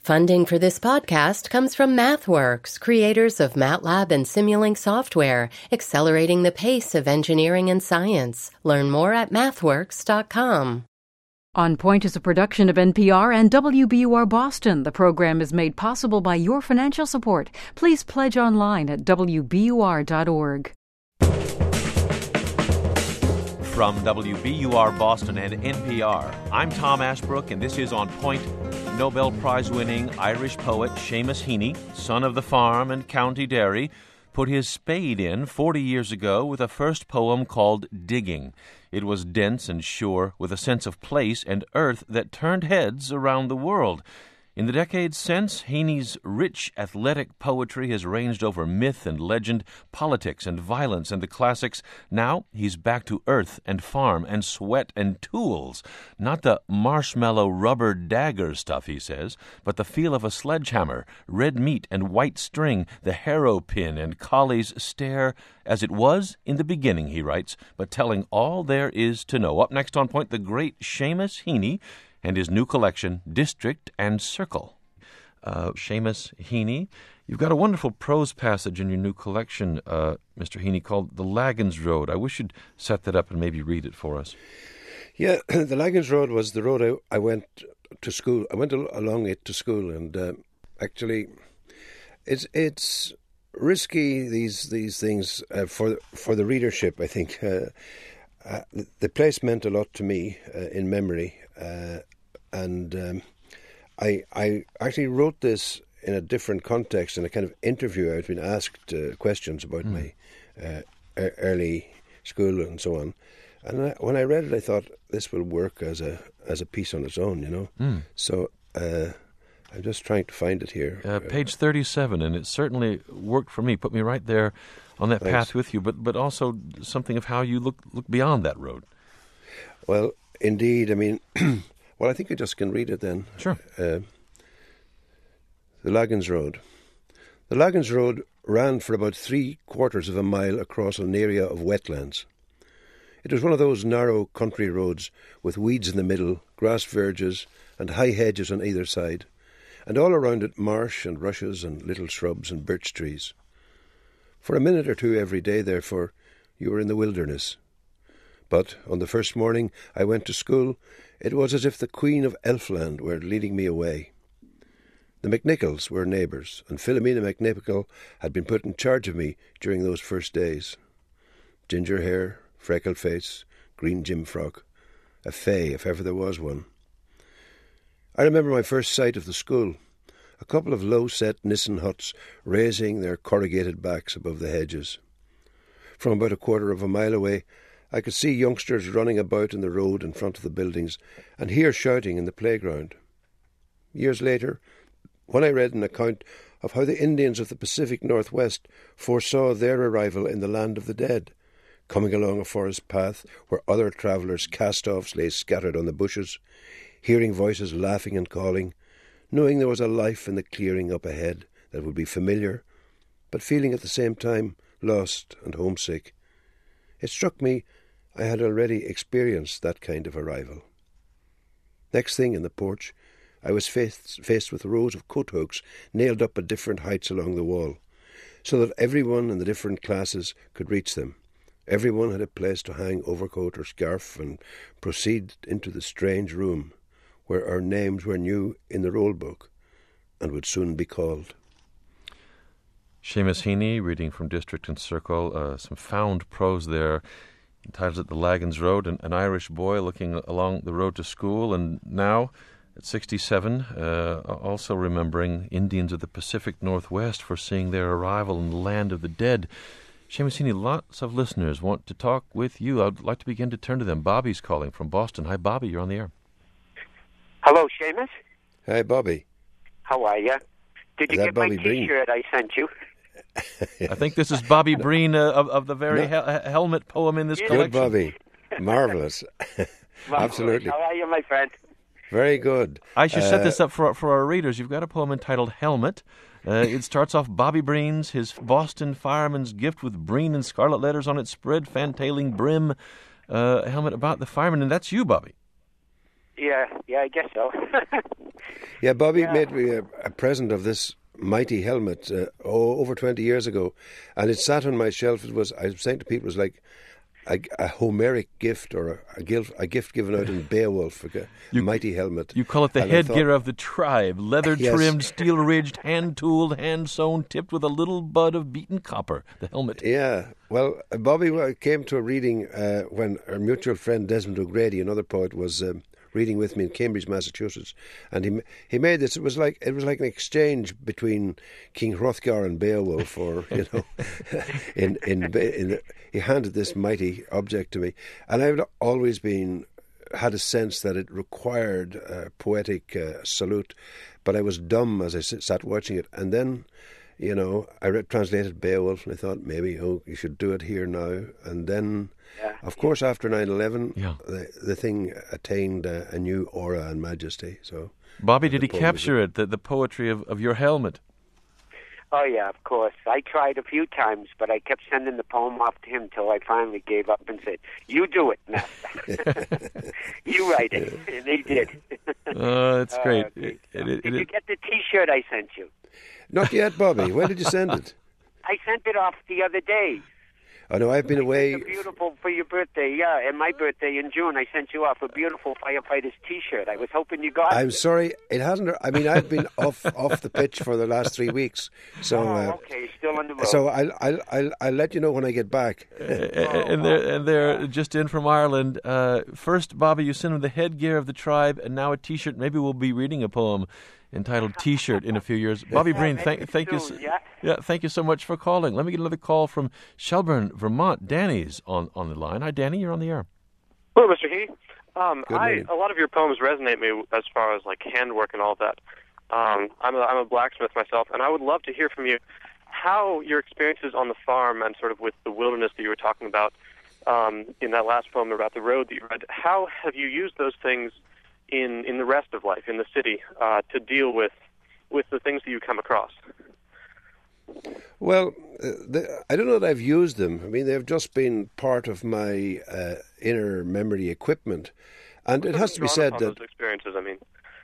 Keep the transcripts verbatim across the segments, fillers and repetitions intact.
Funding for this podcast comes from MathWorks, creators of MATLAB and Simulink software, accelerating the pace of engineering and science. Learn more at mathworks dot com. On Point is a production of N P R and W B U R Boston. The program is made possible by your financial support. Please pledge online at w b u r dot org. From W B U R Boston and N P R, I'm Tom Ashbrook, and this is On Point. Nobel Prize-winning Irish poet Seamus Heaney, son of the farm and county dairy, put his spade in forty years ago with a first poem called Digging. It was dense and sure, with a sense of place and earth that turned heads around the world. In the decades since, Heaney's rich, athletic poetry has ranged over myth and legend, politics and violence and the classics. Now he's back to earth and farm and sweat and tools. Not the marshmallow rubber dagger stuff, he says, but the feel of a sledgehammer, red meat and white string, the harrow pin and collie's stare, as it was in the beginning, he writes, but telling all there is to know. Up next on Point, the great Seamus Heaney and his new collection, District and Circle. Uh, Seamus Heaney, you've got a wonderful prose passage in your new collection, uh, Mister Heaney, called The Laggins Road. I wish you'd set that up and maybe read it for us. Yeah, the Laggins Road was the road I, I went to school. I went al- along it to school, and uh, actually, it's it's risky, these these things, uh, for, for the readership, I think. Uh, uh, the, the place meant a lot to me uh, in memory. Uh, And um, I I actually wrote this in a different context, in a kind of interview. I'd been asked uh, questions about mm. my uh, early school and so on. And I, when I read it, I thought this will work as a as a piece on its own, you know. Mm. So uh, I'm just trying to find it here. Uh, page thirty-seven, and it certainly worked for me. Put me right there on that Thanks. path with you, but but also something of how you look look beyond that road. Well, indeed. I mean... Well, I think I just can read it then. Sure. Uh, the Laggins Road. The Laggins Road ran for about three quarters of a mile across an area of wetlands. It was one of those narrow country roads with weeds in the middle, grass verges and high hedges on either side, and all around it marsh and rushes and little shrubs and birch trees. For a minute or two every day, therefore, you were in the wilderness. But on the first morning I went to school, it was as if the Queen of Elfland were leading me away. The McNichols were neighbours, and Philomena McNichol had been put in charge of me during those first days. Ginger hair, freckled face, green gym frock, a fay if ever there was one. I remember my first sight of the school, a couple of low-set Nissen huts raising their corrugated backs above the hedges. From about a quarter of a mile away, I could see youngsters running about in the road in front of the buildings and hear shouting in the playground. Years later, when I read an account of how the Indians of the Pacific Northwest foresaw their arrival in the land of the dead, coming along a forest path where other travellers' cast-offs lay scattered on the bushes, hearing voices laughing and calling, knowing there was a life in the clearing up ahead that would be familiar, but feeling at the same time lost and homesick, it struck me I had already experienced that kind of arrival. Next thing, in the porch, I was faced, faced with rows of coat hooks nailed up at different heights along the wall, so that everyone in the different classes could reach them. Everyone had a place to hang overcoat or scarf and proceed into the strange room where our names were new in the roll book and would soon be called. Seamus Heaney, reading from District and Circle, uh, some found prose there, entitled it The Laggins Road, an, an Irish boy looking along the road to school, and now, at sixty-seven, uh, also remembering Indians of the Pacific Northwest foreseeing their arrival in the land of the dead. Seamus Heaney, lots of listeners want to talk with you. I'd like to begin to turn to them. Bobby's calling from Boston. Hi, Bobby, you're on the air. Hello, Seamus. Hi, Bobby. How are you? Did you Is that get my Bobby Breen? T-shirt I sent you? I think this is Bobby Breen uh, of, of the very No. hel- helmet poem in this Good, collection. Good, Bobby. Marvellous. Absolutely. How are you, my friend? Very good. I should set Uh, this up for for our readers. You've got a poem entitled Helmet. Uh, it starts off Bobby Breen's, his Boston fireman's gift with Breen in scarlet letters on its spread, fantailing brim. Uh, helmet about the fireman, and that's you, Bobby. Yeah, yeah, I guess so. Yeah, Bobby Yeah. made me a, a present of this mighty helmet uh, oh, over twenty years ago, and it sat on my shelf. It was, I was saying to people, it was like a, a Homeric gift or a, a, gift, a gift given out in Beowulf, a You- mighty helmet. You call it the And I headgear thought- of the tribe, leather-trimmed, Yes. steel-ridged, hand-tooled, hand-sewn, tipped with a little bud of beaten copper, the helmet. Yeah, well, uh, Bobby uh, came to a reading uh, when our mutual friend Desmond O'Grady, another poet, was um, reading with me in Cambridge, Massachusetts, and he m- he made this. It was like it was like an exchange between King Hrothgar and Beowulf, or you know, in in, Be- in the, he handed this mighty object to me, and I've always been had a sense that it required a poetic uh, salute, but I was dumb as I s- sat watching it, and then. You know, I read, translated Beowulf, and I thought maybe, oh, you should do it here now. And then, Yeah. of course, after nine eleven, Yeah. the, the thing attained a, a new aura and majesty. So, Bobby, did the he poem capture it, the, the poetry of, of your helmet? Oh, yeah, of course. I tried a few times, but I kept sending the poem off to him till I finally gave up and said, you do it, master. You write it. And he did. Oh, that's Oh, great. okay. It- it- Did it- you get the T-shirt I sent you? not yet, Bobby. When did you send it? I sent it off the other day. Oh no, I've been away. It's a beautiful for your birthday, yeah. And my birthday in June, I sent you off a beautiful firefighters T-shirt. I was hoping you got it. I'm sorry, it hasn't. I mean, I've been off off the pitch for the last three weeks. So, Oh, uh, okay, still on the road. so I'll, I'll I'll I'll let you know when I get back. and they're, and they're just in from Ireland. Uh, first, Bobby, you sent him the headgear of the tribe, and now a T-shirt. Maybe we'll be reading a poem entitled T-shirt in a few years. Bobby Breen, thank, maybe thank you, soon, s- yeah. yeah, thank you so much for calling. Let me get another call from Shelburne, Vermont. Danny's on, on the line. Hi, Danny, you're on the air. Hello, Mister He. Um, Good I morning. a lot of your poems resonate me as far as like handwork and all that. Um, I'm a, I'm a blacksmith myself, and I would love to hear from you how your experiences on the farm and sort of with the wilderness that you were talking about um, in that last poem about the road that you read. How have you used those things in in the rest of life in the city uh, to deal with with the things that you come across? Well, uh, the, I don't know that I've used them. I mean, they've just been part of my uh, inner memory equipment, and it has to be Drawn said upon that those experiences. I mean,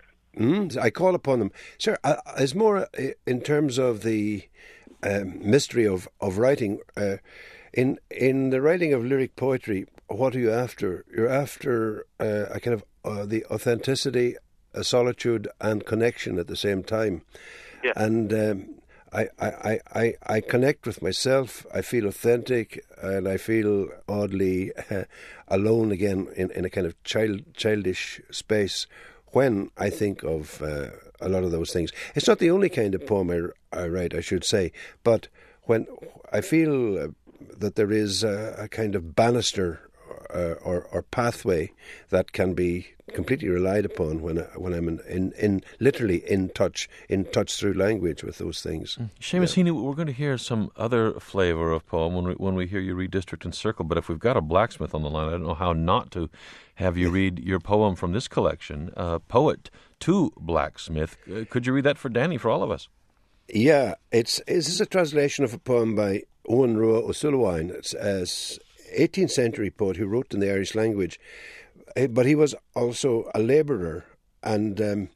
Mm, I call upon them. Sir, uh, it's more uh, in terms of the um, mystery of, of writing. Uh, in in the writing of lyric poetry, what are you after? You're after uh, a kind of uh, the authenticity, a solitude, and connection at the same time. Yeah. And um, I, I, I, I, I connect with myself. I feel authentic, and I feel oddly uh, alone again in, in a kind of child childish space when I think of uh, a lot of those things. It's not the only kind of poem I, I write, I should say, but when I feel uh, that there is a, a kind of banister uh, or, or pathway that can be completely relied upon when I, when I'm in, in, in literally in touch, in touch through language with those things. Seamus Heaney, we're going to hear some other flavour of poem when we, when we hear you read District and Circle, but if we've got a blacksmith on the line, I don't know how not to have you read your poem from this collection, uh, Poet to Blacksmith. Uh, could you read that for Danny, for all of us? Yeah, it's this is a translation of a poem by Owen Rua O'Sullivan. It's an eighteenth century poet who wrote in the Irish language, eh, but he was also a labourer and um,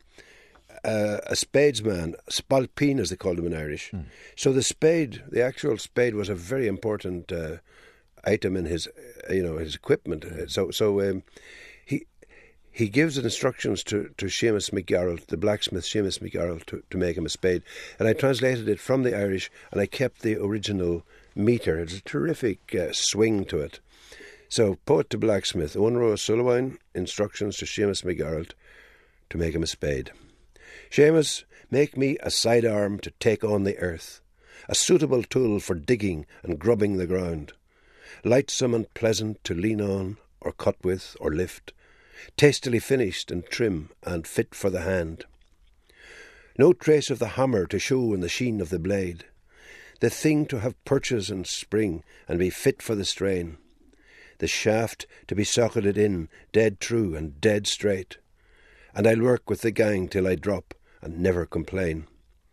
uh, a spadesman, spalpeen as they called him in Irish. Mm. So the spade, the actual spade, was a very important uh, item in his, uh, you know, his equipment. So, so um, he he gives instructions to, to Seamus McGarrell, the blacksmith Seamus McGarrell, to, to make him a spade. And I translated it from the Irish, and I kept the original metre. It's a terrific uh, swing to it. So, Poet to Blacksmith, Owen Rua O'Sullivan, instructions to Seamus McGarrell to make him a spade. Seamus, make me a sidearm to take on the earth, a suitable tool for digging and grubbing the ground, lightsome and pleasant to lean on, or cut with, or lift, tastily finished and trim and fit for the hand. No trace of the hammer to show in the sheen of the blade, the thing to have purchase and spring and be fit for the strain, the shaft to be socketed in, dead true and dead straight, and I'll work with the gang till I drop and never complain.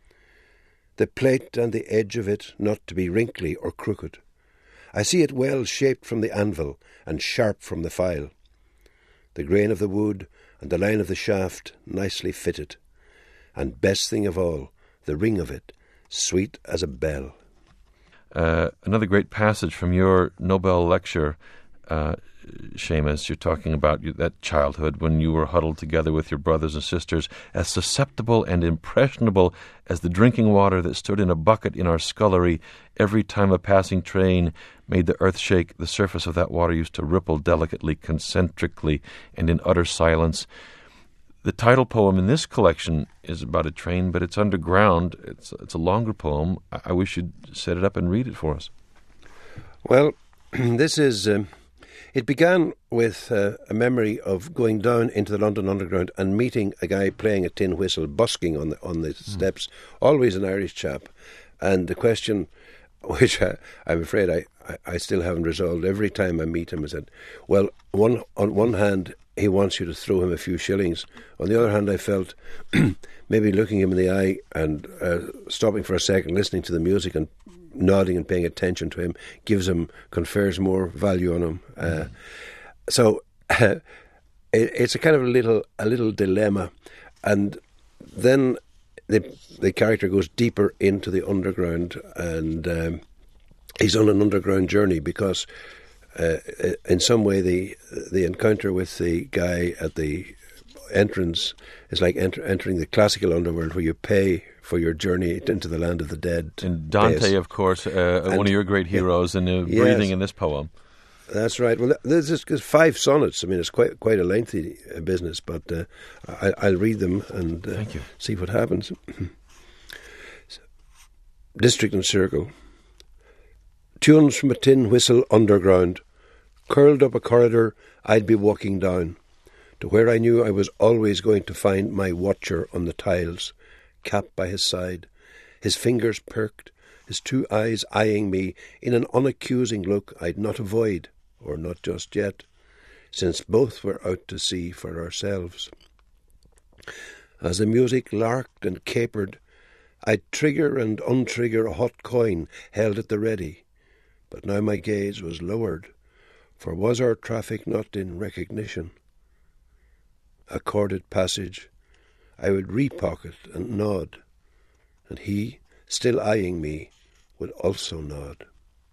The plate and the edge of it not to be wrinkly or crooked. I see it well shaped from the anvil and sharp from the file. The grain of the wood and the line of the shaft nicely fitted, and best thing of all, the ring of it, sweet as a bell. Uh, another great passage from your Nobel lecture, uh, Seamus, you're talking about that childhood when you were huddled together with your brothers and sisters, as susceptible and impressionable as the drinking water that stood in a bucket in our scullery. Every time a passing train made the earth shake, the surface of that water used to ripple delicately, concentrically, and in utter silence. The title poem in this collection is about a train, but it's underground. It's it's a longer poem. I, I wish you'd set it up and read it for us. Well, this is... Um, it began with uh, a memory of going down into the London Underground and meeting a guy playing a tin whistle, busking on the on the mm. steps, always an Irish chap. And the question, which I, I'm afraid I, I, I still haven't resolved every time I meet him, is that, well, one on one hand, he wants you to throw him a few shillings. On the other hand, I felt maybe looking him in the eye and uh, stopping for a second, listening to the music and nodding and paying attention to him gives him, confers more value on him. Uh, so uh, it, it's a kind of a little a little dilemma. And then the the character goes deeper into the underground, and um, he's on an underground journey because uh, in some way the the encounter with the guy at the entrance is like enter, entering the classical underworld, where you pay for your journey into the land of the dead. And Dante, days. of course, uh, and one of your great heroes, yeah, and uh, yes, breathing in this poem. That's right. Well, this is five sonnets. I mean, it's quite quite a lengthy business, but uh, I, I'll read them and uh, Thank you. see what happens. District and Circle. Tunes from a tin whistle underground. Curled up a corridor, I'd be walking down to where I knew I was always going to find my watcher on the tiles, cap by his side, his fingers perked, his two eyes eyeing me in an unaccusing look I'd not avoid, or not just yet, since both were out to sea for ourselves. As the music larked and capered, I'd trigger and untrigger a hot coin held at the ready, but now my gaze was lowered, for was our traffic not in recognition? Accorded passage, I would re-pocket and nod, and he, still eyeing me, would also nod.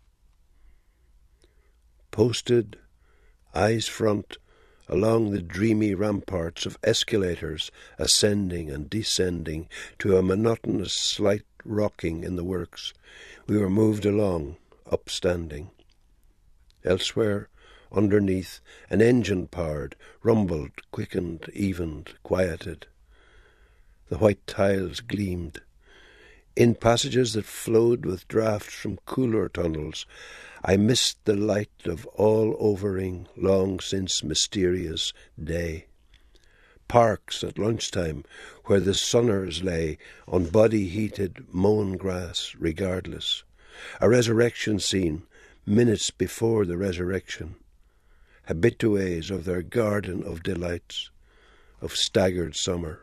Posted, eyes front, along the dreamy ramparts of escalators ascending and descending to a monotonous slight rocking in the works, we were moved along, upstanding. Elsewhere, underneath, an engine powered, rumbled, quickened, evened, quieted. The white tiles gleamed. In passages that flowed with draughts from cooler tunnels, I missed the light of all-overing, long-since mysterious day. Parks at lunchtime, where the sunners lay on body-heated mown grass, regardless. A resurrection scene, minutes before the resurrection. Habitués of their garden of delights, of staggered summer.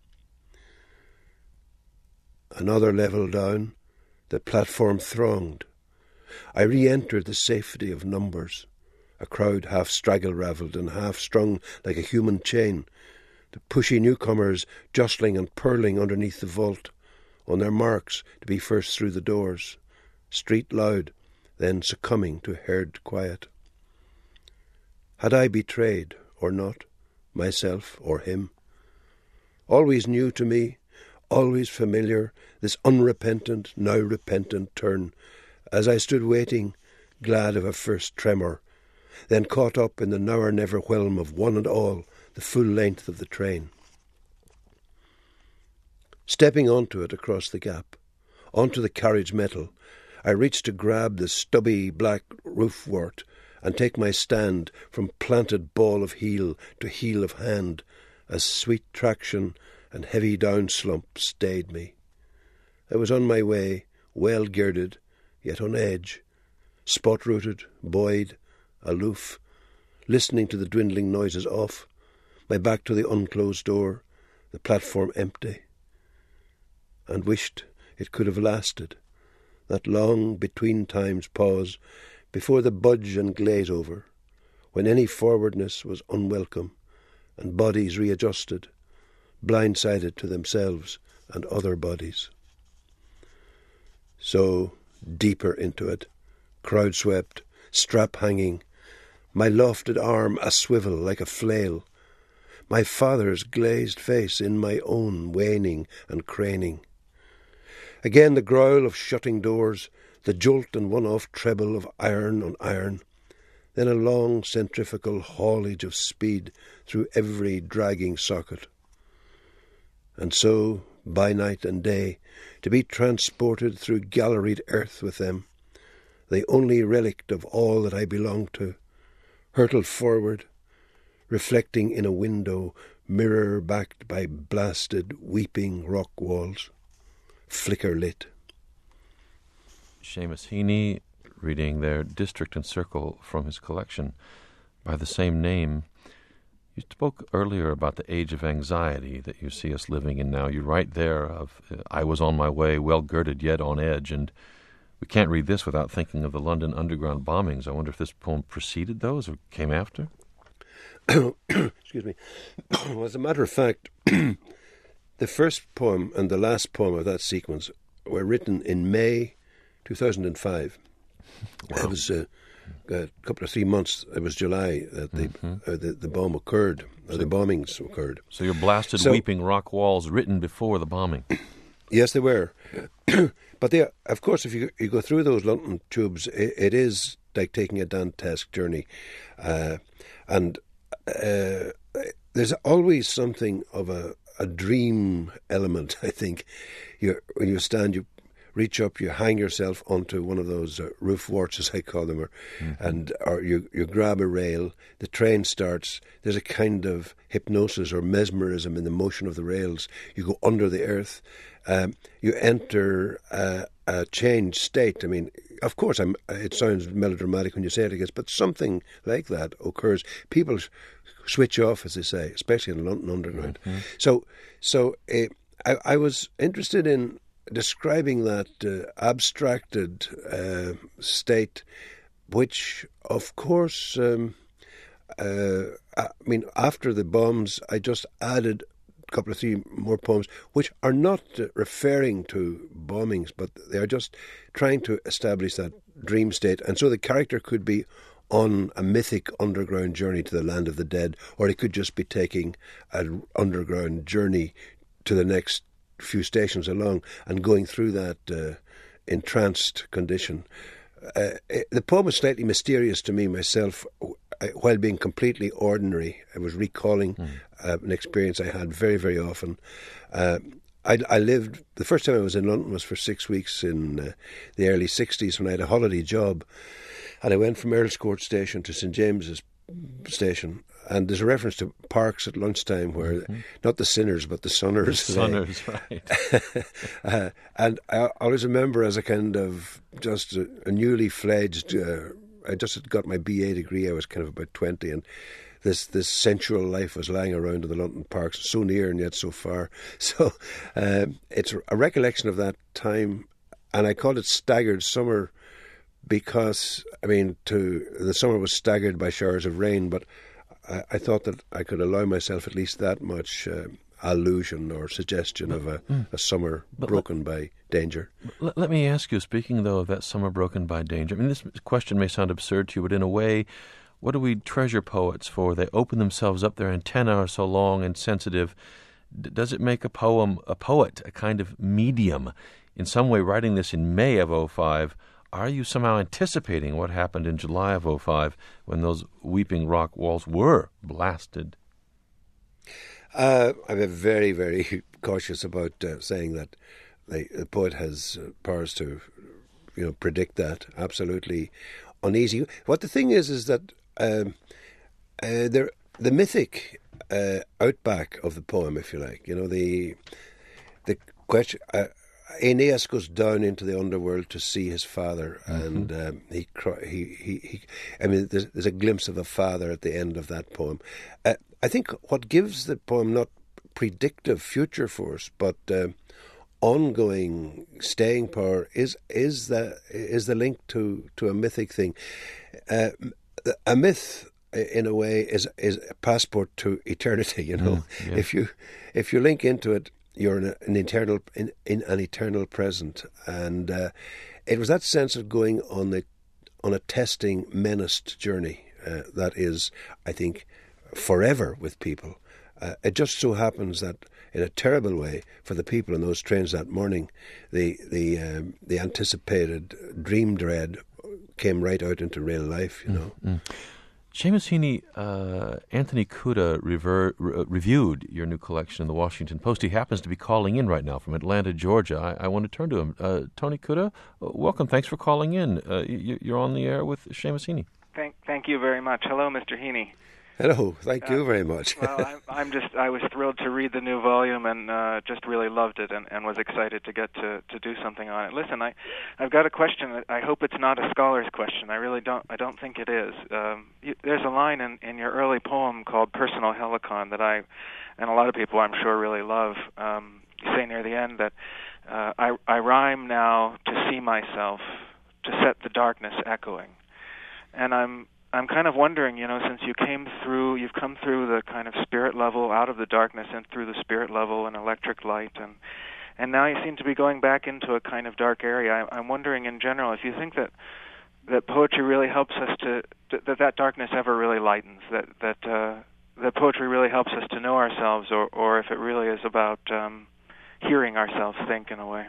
Another level down, the platform thronged. I re-entered the safety of numbers, a crowd half straggle-ravelled and half-strung like a human chain, the pushy newcomers jostling and purling underneath the vault, on their marks to be first through the doors, street loud, then succumbing to herd quiet. Had I betrayed, or not, myself or him? Always new to me, always familiar, this unrepentant, now repentant turn, as I stood waiting, glad of a first tremor, then caught up in the now-or-never whelm of one and all, the full length of the train. Stepping onto it across the gap, onto the carriage metal, I reached to grab the stubby black roofwort and take my stand from planted ball of heel to heel of hand, as sweet traction and heavy down slump stayed me. I was on my way, well girded, yet on edge, spot-rooted, buoyed, aloof, listening to the dwindling noises off, my back to the unclosed door, the platform empty, and wished it could have lasted, that long between-times pause before the budge and glaze over, when any forwardness was unwelcome, and bodies readjusted, blindsided to themselves and other bodies. So, deeper into it, crowd-swept, strap-hanging, my lofted arm a-swivel like a flail, my father's glazed face in my own waning and craning. Again the growl of shutting doors, the jolt and one-off treble of iron on iron, then a long centrifugal haulage of speed through every dragging socket. And so, by night and day, to be transported through galleried earth with them, the only relict of all that I belong to, hurtled forward, reflecting in a window, mirror backed by blasted, weeping rock walls, flicker lit. Seamus Heaney reading their District and Circle from his collection by the same name. You spoke earlier about the age of anxiety that you see us living in now. You write there of, uh, I was on my way, well girded yet on edge, and we can't read this without thinking of the London Underground bombings. I wonder if this poem preceded those or came after? Excuse me. Well, as a matter of fact, the first poem and the last poem of that sequence were written in May two thousand five. Wow. It was uh, a couple of three months. It was July that the mm-hmm. uh, the, the bomb occurred, or so, the bombings occurred. So your blasted, so, weeping rock walls written before the bombing. Yes, they were. But they, of course, if you you go through those London tubes, it, it is like taking a Dantesque journey, uh, and uh, there's always something of a, a dream element. I think you when you stand, you reach up, you hang yourself onto one of those uh, roof warts, as I call them, or mm-hmm. and or you you grab a rail. The train starts. There's a kind of hypnosis or mesmerism in the motion of the rails. You go under the earth. Um, you enter uh, a changed state. I mean, of course, I'm, it sounds melodramatic when you say it, I guess, but something like that occurs. People switch off, as they say, especially in London Underground. Mm-hmm. So, so uh, I, I was interested in describing that uh, abstracted uh, state, which, of course, um, uh, I mean, after the bombs, I just added couple of three more poems, which are not uh, referring to bombings, but they are just trying to establish that dream state. And so the character could be on a mythic underground journey to the land of the dead, or he could just be taking an underground journey to the next few stations along and going through that uh, entranced condition. Uh, the poem is slightly mysterious to me myself, while being completely ordinary. I was recalling mm. uh, an experience I had very, very often. Uh, I, I lived, the first time I was in London was for six weeks in uh, the early sixties when I had a holiday job. And I went from Earl's Court Station to St James's Station. And there's a reference to parks at lunchtime where, mm-hmm. not the sinners, but the sunners. The sunners, right. uh, and I always remember as a kind of just a, a newly fledged, uh, I just had got my B A degree, I was kind of about twenty, and this this sensual life was lying around in the London parks, so near and yet so far. So um, it's a recollection of that time, and I called it Staggered Summer because, I mean, to the summer was staggered by showers of rain, but I, I thought that I could allow myself at least that much uh, allusion or suggestion but, of a, mm, a summer broken let, by danger. Let, let me ask you, speaking, though, of that summer broken by danger, I mean, this question may sound absurd to you, but in a way, what do we treasure poets for? They open themselves up, their antennae are so long and sensitive. D- does it make a poem, a poet, a kind of medium? In some way, writing this in May of oh five, are you somehow anticipating what happened in July of oh five when those weeping rock walls were blasted? Uh, I'm very, very cautious about uh, saying that the, the poet has uh, powers to, you know, predict that. Absolutely uneasy. What the thing is, is that um, uh, there, the mythic uh, outback of the poem, if you like, you know, the the question. Uh, Aeneas goes down into the underworld to see his father, mm-hmm. and um, he, he, he, he. I mean, there's, there's a glimpse of a father at the end of that poem. Uh, I think what gives the poem not predictive future force, but uh, ongoing staying power is is the is the link to, to a mythic thing. Uh, a myth in a way, is is a passport to eternity. You know, Mm, yes. if you if you link into it, you're in a, an eternal in, in an eternal present, and uh, it was that sense of going on the on a testing, menaced journey uh, that is, I think, forever with people. Uh, it just so happens that, in a terrible way, for the people in those trains that morning, the the um, the anticipated dream dread came right out into real life. You know. Mm. Seamus Heaney, uh, Anthony Kuda rever- re- reviewed your new collection in the Washington Post. He happens to be calling in right now from Atlanta, Georgia. I, I want to turn to him. Uh, Tony Kuda, welcome. Thanks for calling in. Uh, you, you're on the air with Seamus Heaney. Thank, thank you very much. Hello, Mister Heaney. Hello, thank Uh, you very much. Well, I'm, I'm just, I was thrilled to read the new volume and uh, just really loved it and, and was excited to get to, to do something on it. Listen, I, I've got a question. I hope it's not a scholar's question. I really don't, I don't think it is. Um, you, there's a line in, in your early poem called Personal Helicon that I, and a lot of people I'm sure really love. Um, you say near the end that uh, I, I rhyme now to see myself, to set the darkness echoing. And I'm I'm kind of wondering, you know, since you came through, you've come through the kind of spirit level, out of the darkness and through the spirit level and electric light, and and now you seem to be going back into a kind of dark area. I, I'm wondering, in general, if you think that that poetry really helps us to, to that that darkness ever really lightens, that that uh, that poetry really helps us to know ourselves, or or if it really is about um, hearing ourselves think in a way.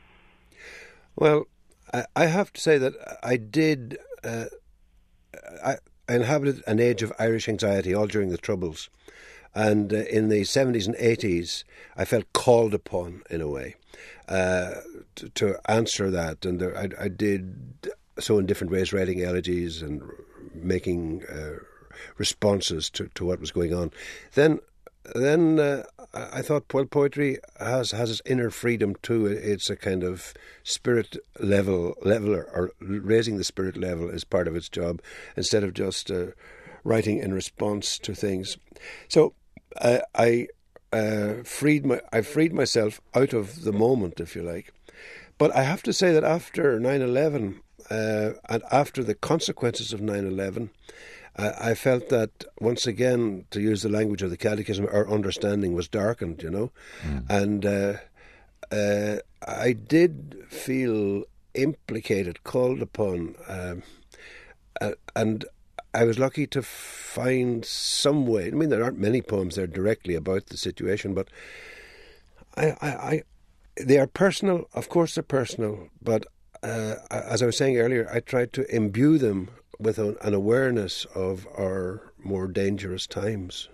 Well, I, I have to say that I did. Uh, I, I inhabited an age of Irish anxiety all during the Troubles, and uh, in the seventies and eighties, I felt called upon in a way uh, to, to answer that, and there, I, I did so in different ways, writing elegies and making uh, responses to, to what was going on. Then. Then uh, I thought, well, poetry has has its inner freedom too. It's a kind of spirit level leveler, or raising the spirit level is part of its job, instead of just uh, writing in response to things. So uh, I uh, freed my I freed myself out of the moment, if you like. But I have to say that after nine eleven uh, and after the consequences of nine eleven. I felt that, once again, to use the language of the Catechism, our understanding was darkened, you know. Mm. And uh, uh, I did feel implicated, called upon, um, uh, and I was lucky to find some way. I mean, there aren't many poems there directly about the situation, but I, I, I they are personal. Of course they're personal, but uh, as I was saying earlier, I tried to imbue them with an, an awareness of our more dangerous times.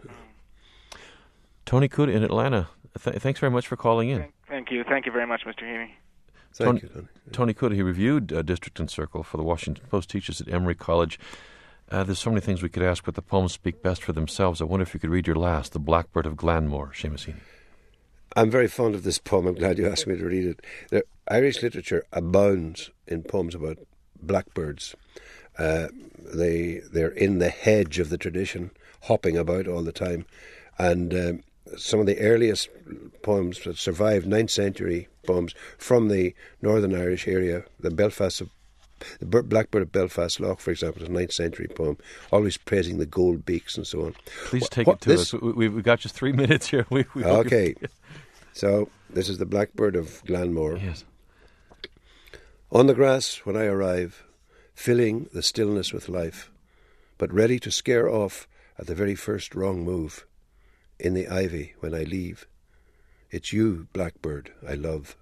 Tony Kuda in Atlanta, th- thanks very much for calling in. Thank, thank you. Thank you very much, Mister Heaney. Thank Tony, you, Tony. Tony Kuda, he reviewed uh, District and Circle for the Washington Post, teaches at Emory College. Uh, there's so many things we could ask, but the poems speak best for themselves. I wonder if you could read your last, The Blackbird of Glanmore, Seamus Heaney. I'm very fond of this poem. I'm glad you asked me to read it. The Irish literature abounds in poems about blackbirds. Uh, they, they're in the hedge of the tradition, hopping about all the time. And um, some of the earliest poems that survived, ninth century poems from the Northern Irish area, the Belfast, the Blackbird of Belfast Lough, for example, is a ninth century poem, always praising the gold beaks and so on. Please take what, it to this, us. We, we've got just three minutes here. We, we okay. So this is the Blackbird of Glanmore. Yes. On the grass when I arrive, filling the stillness with life, but ready to scare off at the very first wrong move. In the ivy when I leave, it's you, blackbird, I love.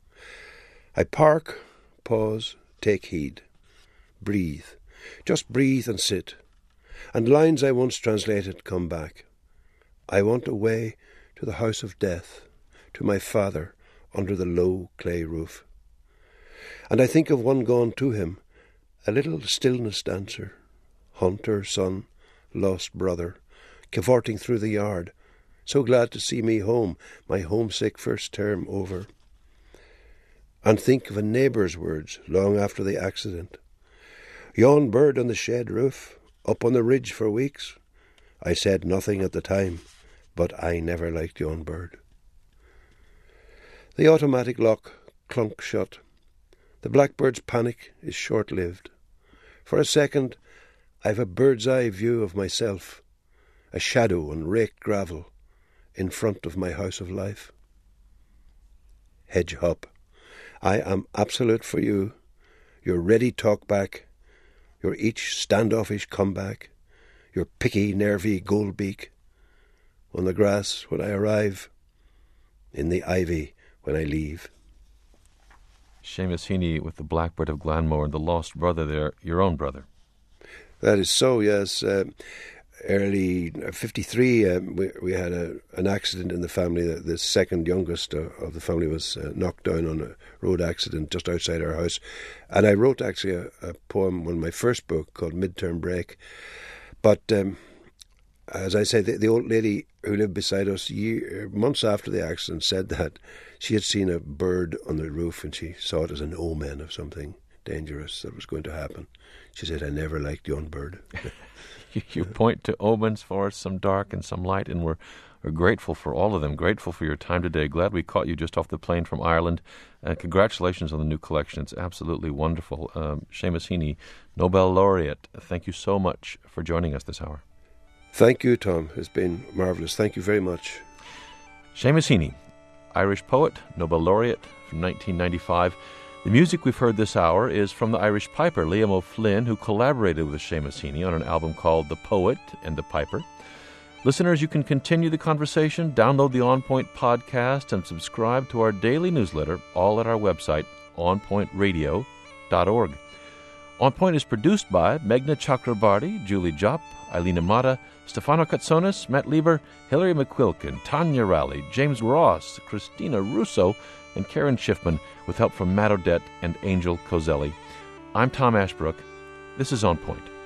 I park, pause, take heed, breathe, just breathe and sit, and lines I once translated come back. I want away to the house of death, to my father under the low clay roof. And I think of one gone to him, a little stillness dancer, hunter, son, lost brother, cavorting through the yard, so glad to see me home, my homesick first term over. And think of a neighbour's words long after the accident. Yon bird on the shed roof, up on the ridge for weeks. I said nothing at the time, but I never liked yon bird. The automatic lock clunk shut. The blackbird's panic is short-lived. For a second, I've a bird's eye view of myself, a shadow on raked gravel in front of my house of life. Hedge hop, I am absolute for you, your ready talk back, your each standoffish comeback, your picky, nervy gold beak, on the grass when I arrive, in the ivy when I leave. Seamus Heaney with the Blackbird of Glanmore and the lost brother there, your own brother. That is so, yes. Uh, early fifty-three, um, we, we had a, an accident in the family. The, the second youngest uh, of the family was uh, knocked down on a road accident just outside our house. And I wrote actually a, a poem on my first book called Midterm Break. But um, as I say, the, the old lady who lived beside us year, months after the accident said that she had seen a bird on the roof and she saw it as an omen of something dangerous that was going to happen. She said, I never liked yon bird. you, you point to omens for us, some dark and some light, and we're, we're grateful for all of them, grateful for your time today. Glad we caught you just off the plane from Ireland. Uh, congratulations on the new collection. It's absolutely wonderful. Um, Seamus Heaney, Nobel laureate, thank you so much for joining us this hour. Thank you, Tom. It's been marvellous. Thank you very much. Seamus Heaney, Irish poet, Nobel laureate from nineteen ninety-five. The music we've heard this hour is from the Irish piper Liam O'Flynn, who collaborated with Seamus Heaney on an album called The Poet and the Piper. Listeners, you can continue the conversation, download the On Point podcast, and subscribe to our daily newsletter, all at our website, on point radio dot org. On Point is produced by Meghna Chakrabarty, Julie Jopp, Eileen Amata, Stefano Katsonis, Matt Lieber, Hilary McQuilkin, Tanya Rowley, James Ross, Christina Russo, and Karen Schiffman, with help from Matt Odette and Angel Coselli. I'm Tom Ashbrook. This is On Point.